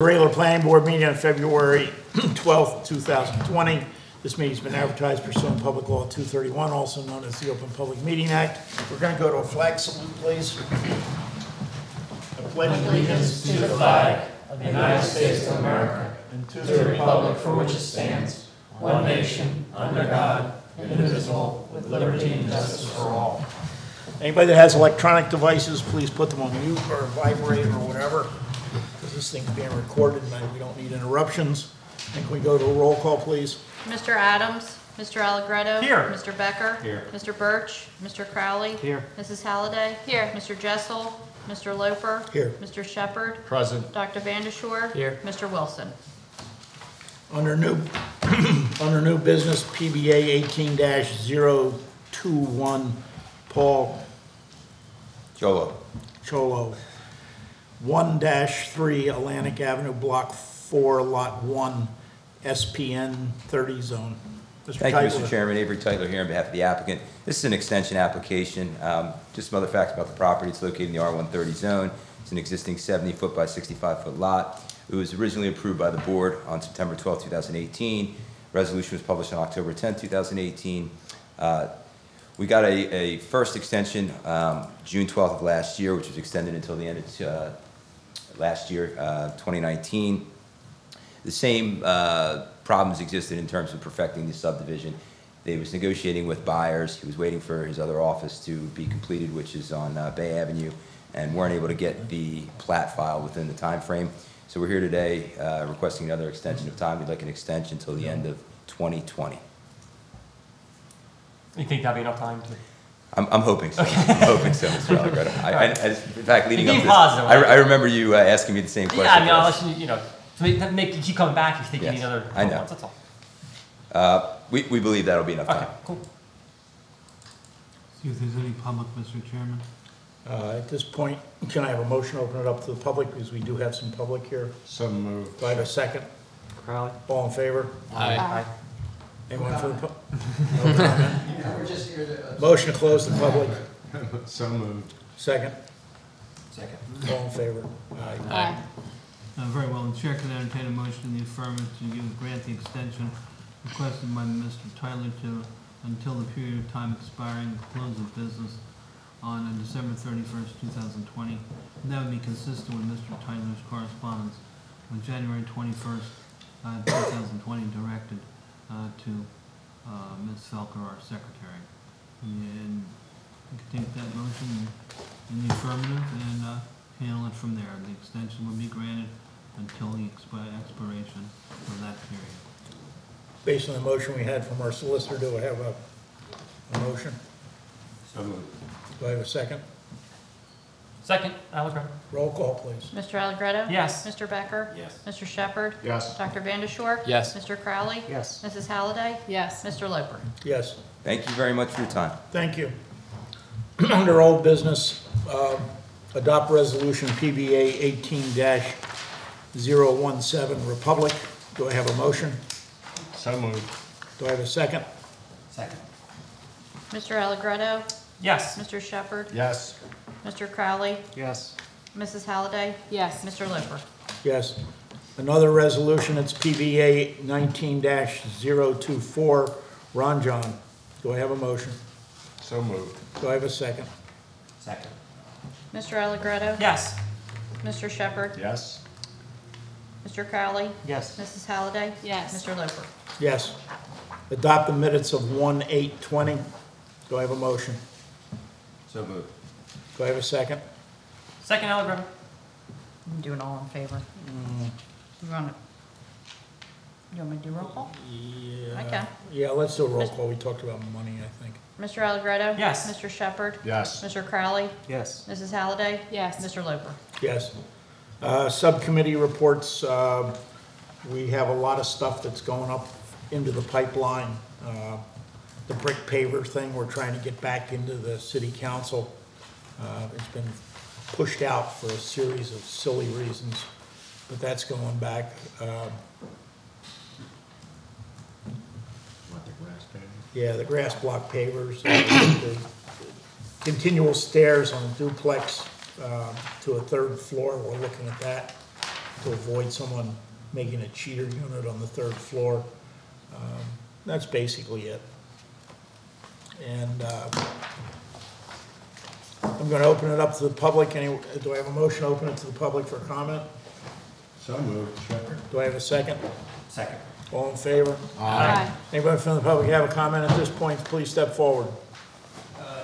Regular planning board meeting on February 12th, 2020. This meeting's been advertised pursuant to Public Law 231, also known as the Open Public Meeting Act. We're going to go to a flag salute, please. I pledge allegiance to the flag of the United States of America and to the republic for which it stands, one nation, under God, indivisible, with liberty and justice for all. Anybody that has electronic devices, please put them on mute or vibrate or whatever. This thing's being recorded and we don't need interruptions. Can we go to a roll call, please? Mr. Adams, Mr. Allegretto. Here. Mr. Becker. Here. Mr. Birch, Mr. Crowley. Here. Mrs. Halliday. Here. Mr. Jessel, Mr. Loper. Here. Mr. Shepherd. Present. Dr. Vandeshore. Here. Mr. Wilson. Under new business, PBA 18-021, Paul Cholo. 1-3 Atlantic Avenue, Block 4, Lot 1, SPN 30 zone. Thank you, Mr. Titler. Chairman. Avery Titler here on behalf of the applicant. This is an extension application. Just some other facts about the property. It's located in the R130 zone. It's an existing 70-foot by 65-foot lot. It was originally approved by the board on September 12, 2018. Resolution was published on October 10, 2018. We got a first extension June 12th of last year, which was extended until the end of last year, 2019. The same problems existed in terms of perfecting the subdivision. They was negotiating with buyers. He was waiting for his other office to be completed, which is on Bay Avenue, and weren't able to get the plat file within the time frame. So we're here today requesting another extension of time. We'd like an extension until the end of 2020. You think that'll be enough time to? I'm hoping so. Okay. I'm hoping so, Mr. Allegretto. In fact, leading up to this, positive. I remember you asking me the same question. Yeah, I mean, unless to make you keep coming back, you think Yes, you need another 12 I know. months, that's all. We believe that'll be enough Okay, time. cool. See if there's any public, Mr. Chairman. At this point, can I have a motion to open it up to the public, because we do have some public here? So moved. Do I have a second? Crowley? All in favor? Aye. Anyone for the no comment? Motion to close the public. So moved. Second? Second. All in favor? Aye. Very well, the chair can entertain a motion in the affirmative to grant the extension requested by Mr. Tyler to until the period of time expiring the close of business on December 31st, 2020. And that would be consistent with Mr. Tyler's correspondence on January 21st, 2020, directed to Ms. Felker, our secretary. And you can take that motion in the affirmative and handle it from there. The extension will be granted until the expiration of that period. Based on the motion we had from our solicitor, do I have a motion? So moved. Do I have a second? Second, Allegretto. Roll call, please. Mr. Allegretto. Yes. Mr. Becker. Yes. Mr. Shepherd. Yes. Dr. Vandeshore. Yes. Mr. Crowley. Yes. Mrs. Halliday. Yes. Mr. Loper. Yes. Thank you very much for your time. Thank you. Under old business, adopt resolution PBA 18-017 Republic. Do I have a motion? So moved. Do I have a second? Second. Mr. Allegretto. Yes. Mr. Shepherd. Yes. Mr. Crowley. Yes. Mrs. Halliday. Yes. Mr. Loper. Yes. Another resolution, it's PBA 19-024 Ranjan. Do I have a motion? So moved. Do I have a second? Second. Mr. Allegretto. Yes. Mr. Shepherd. Yes. Mr. Crowley. Yes. Mrs. Halliday. Yes. Mr. Loper. Yes. Adopt the minutes of 1/8/20. Do I have a motion? So moved. Do I have a second? Second, Allegretto. I'm doing all in favor. You want me to do roll call? Yeah. I can. Yeah, let's do a roll call. We talked about money, I think. Mr. Allegretto. Yes. Mr. Shepherd. Yes. Mr. Crowley. Yes. Mrs. Halliday. Yes. Mr. Loper. Yes. Subcommittee reports, we have a lot of stuff that's going up into the pipeline. The brick paver thing, we're trying to get back into the city council. It's been pushed out for a series of silly reasons, but that's going back. What, the grass paving? Yeah, the grass block pavers, the continual stairs on duplex to a third floor, we're looking at that. to avoid someone making a cheater unit on the third floor. That's basically it. And I'm going to open it up to the public. Do I have a motion to open it to the public for comment? So moved. Shepherd. Do I have a second? Second. All in favor? Aye. Anybody from the public have a comment at this point, please step forward. I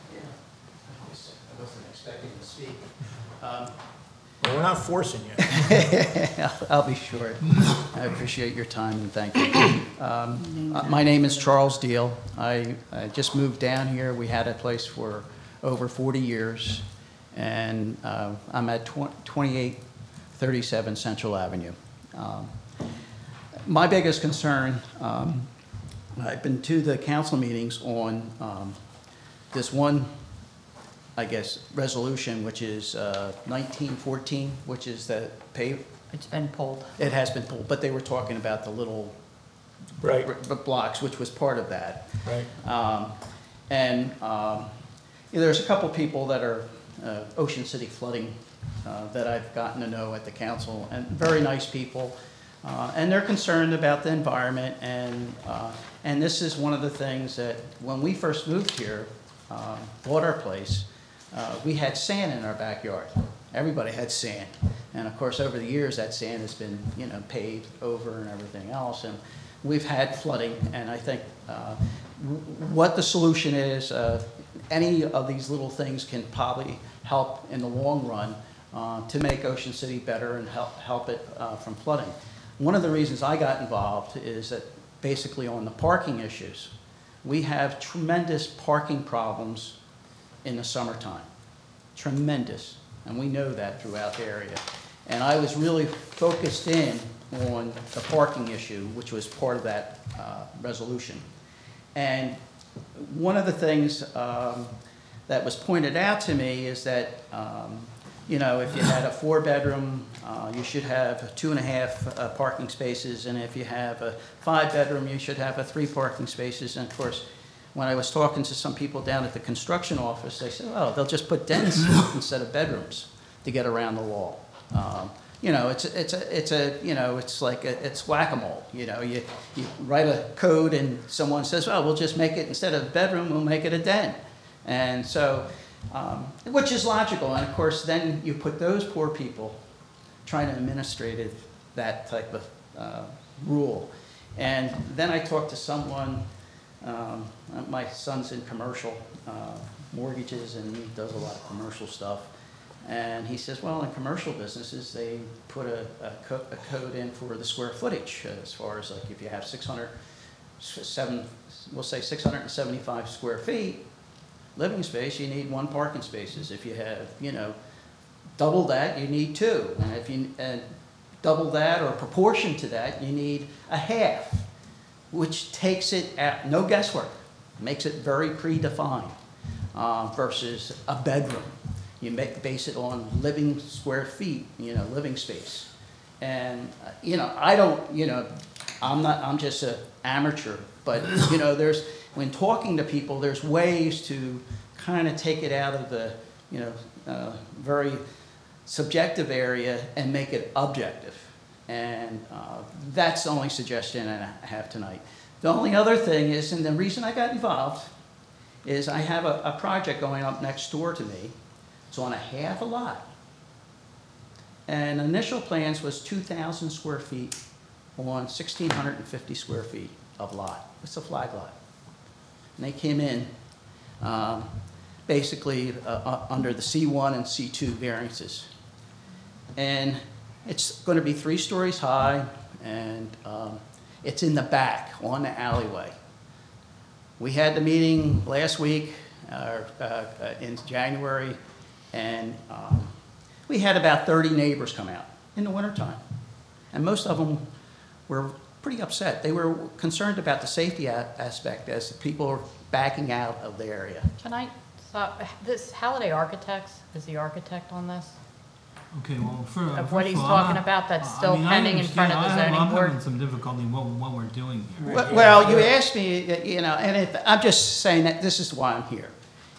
wasn't expecting to speak. Well, we're not forcing you. I'll be short. I appreciate your time and thank you. My name is Charles Deal. I just moved down here. We had a place for over 40 years, and I'm at 2837 Central Avenue. My biggest concern, I've been to the council meetings on this one, I guess, resolution, which is 1914, which is the pay. It's been pulled. It has been pulled, but they were talking about the little Right, blocks, which was part of that. right. There's a couple people that are Ocean City Flooding that I've gotten to know at the council, and very nice people. And they're concerned about the environment, and this is one of the things that when we first moved here, bought our place, we had sand in our backyard. Everybody had sand. And of course, over the years, that sand has been, paved over and everything else. And we've had flooding, and I think what the solution is, any of these little things can probably help in the long run to make Ocean City better and help it from flooding. One of the reasons I got involved is that basically on the parking issues, we have tremendous parking problems in the summertime. Tremendous. And we know that throughout the area. And I was really focused in on the parking issue, which was part of that resolution. And one of the things that was pointed out to me is that, if you had a 4-bedroom, you should have 2.5 parking spaces, and if you have a 5-bedroom, you should have 3 parking spaces. And of course, when I was talking to some people down at the construction office, they said, "Oh, they'll just put dens instead of bedrooms to get around the wall." It's whack-a-mole. You write a code, and someone says, "Oh, we'll just make it instead of a bedroom, we'll make it a den," and so. Which is logical, and of course, then you put those poor people trying to administrate that type of rule. And then I talked to someone, my son's in commercial mortgages, and he does a lot of commercial stuff. And he says, well, in commercial businesses, they put a code in for the square footage, as far as like if you have 675 square feet, living space, you need 1 parking spaces. If you have, double that, you need 2. And if you double that or proportion to that, you need a half, which takes it at no guesswork, makes it very predefined versus a bedroom. You base it on living square feet, living space. And, I'm just an amateur, but, when talking to people, there's ways to kind of take it out of the, very subjective area and make it objective. And that's the only suggestion I have tonight. The only other thing is, and the reason I got involved, is I have a project going up next door to me. It's on a half a lot. And initial plans was 2,000 square feet on 1,650 square feet of lot. It's a flag lot. And they came in basically under the C1 and C2 variances. And it's going to be 3 stories high, and it's in the back on the alleyway. We had the meeting last week in January, and we had about 30 neighbors come out in the wintertime. And most of them were pretty upset. They were concerned about the safety aspect as people are backing out of the area. Can I stop? This Halliday Architects is the architect on this? Okay, well, Of what he's talking about that's still pending in front of the zoning I'm board? having some difficulty what we're doing here. Well, you asked me, and I'm just saying that this is why I'm here.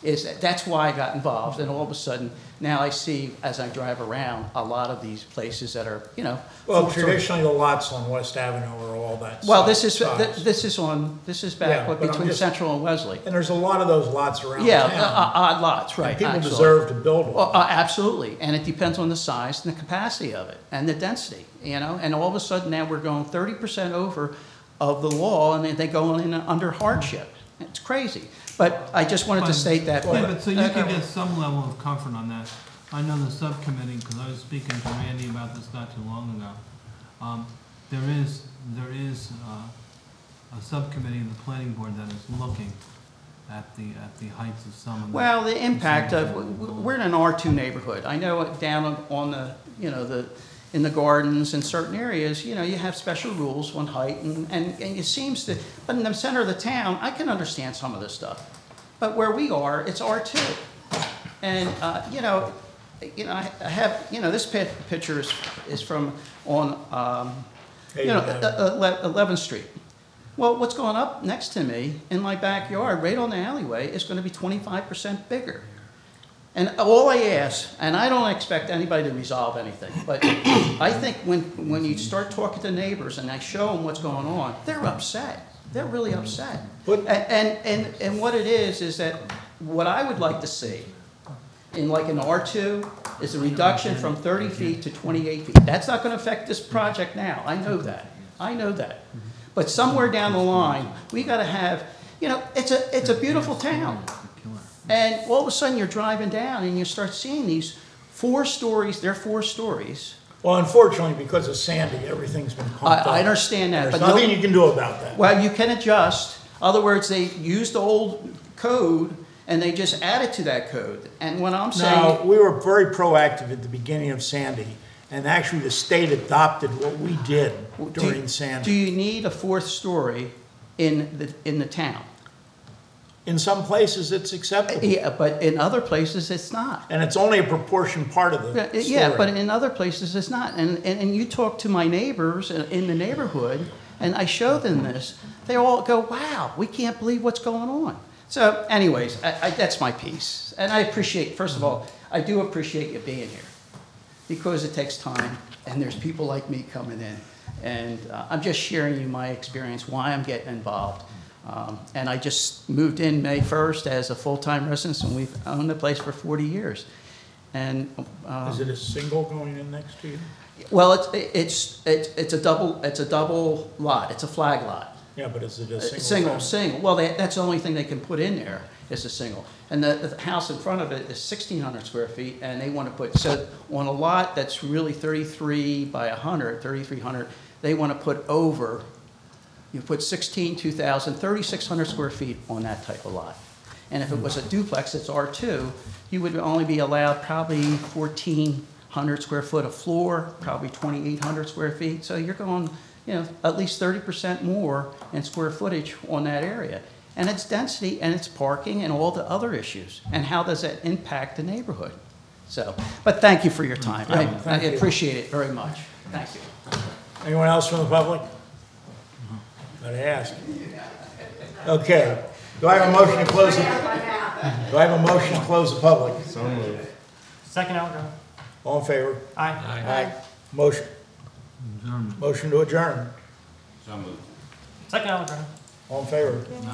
That's why I got involved, and all of a sudden, now I see, as I drive around, a lot of these places that are, you know. Well, full story. traditionally, the lots on West Avenue are all that Well, size. this is Yeah, back but I'm between just- Central and Wesley. And there's a lot of those lots around Yeah, town. odd lots, right. And people actually. deserve to build Well, one. absolutely, and it depends on the size and the capacity of it, and the density, you know, and all of a sudden now we're going 30% over of the law, and they go in under hardship. It's crazy, but I just wanted to state that. Yeah, but so you can get some level of comfort on that. I know the subcommittee, because I was speaking to Randy about this not too long ago. There is a subcommittee in the planning board that is looking at the heights of some of the. Well, the impact of, we're in an R2 neighborhood. I know down on the, you know, in the gardens in certain areas, you know, you have special rules on height, and it seems to, but in the center of the town, I can understand some of this stuff. But where we are, it's R2. And, you know, I have, you know, this picture is from on, you know, 11th Street. Well, what's going up next to me in my backyard, right on the alleyway, is going to be 25% bigger. And all I ask, and I don't expect anybody to resolve anything, but I think when you start talking to neighbors and I show them what's going on, they're upset. They're really upset. And what it is that what I would like to see in like an R2 is a reduction from 30 feet to 28 feet. That's not going to affect this project now. I know that. I know that. But somewhere down the line, we got to have, you know, it's a beautiful town. And all of a sudden you're driving down and you start seeing these 4 stories, they're 4 stories. Well, unfortunately, because of Sandy, everything's been pumped up. I understand that, There's but nothing you can do about that. Well, you can adjust. In other words, they used the old code and they just added to that code. And what I'm Now, saying, we were very proactive at the beginning of Sandy, and actually the state adopted what we did during do Sandy. you need a 4th story in the town? In some places, it's acceptable, Yeah, but in other places, it's not. and it's only a proportion part of the story. Yeah, but in other places, it's not. And you talk to my neighbors in the neighborhood, and I show them this, they all go, wow, we can't believe what's going on. So anyways, that's my piece. And I appreciate, first of all, I do appreciate you being here, because it takes time, and there's people like me coming in. And I'm just sharing you my experience, why I'm getting involved. And I just moved in May 1st as a full-time resident, and we've owned the place for 40 years. And Is it a single going in next to you? well, it's a double lot. It's a flag lot. Yeah, but is it a single? Single. Well, that's the only thing they can put in there is a single. And the house in front of it is 1,600 square feet, and they want to put, so on a lot that's really 33 by 100, 3,300, they want to put over, you put 2,000, 3,600 square feet on that type of lot. And if it was a duplex, it's R2, you would only be allowed probably 1,400 square foot of floor, probably 2,800 square feet. So you're going, you know, at least 30% more in square footage on that area. And it's density, and it's parking, and all the other issues. And how does that impact the neighborhood? So, but thank you for your time. I Thank you. appreciate it very much. Thank you. Anyone else from the public? Gotta ask. Okay, do I have a motion to close it? Do I have a motion to close the public? So moved. Second, Allen. All in favor? Aye. Aye. Motion to adjourn. So moved. Second, Allen. All in favor?